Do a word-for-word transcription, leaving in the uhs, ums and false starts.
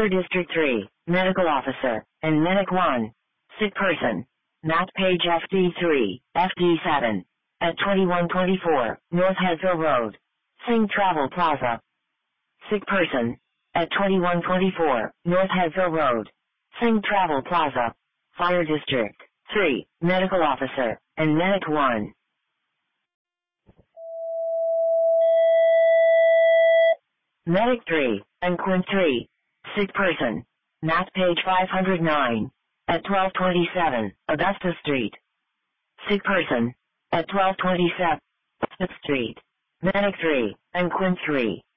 Fire District three, Medical Officer, and Medic one. Sick person. Matt Page F D three, F D seven. At twenty-one twenty-four, North Headsville Road. Singh Travel Plaza. Sick person. At twenty-one twenty-four, North Headsville Road. Singh Travel Plaza. Fire District three, Medical Officer, and Medic one. Medic three, and Quint three. Sick person. Matt Page five oh nine. At twelve twenty-seven, Augusta Street. Sick person. At twelve twenty-seven, Augusta Street. Medic three, and Quint three.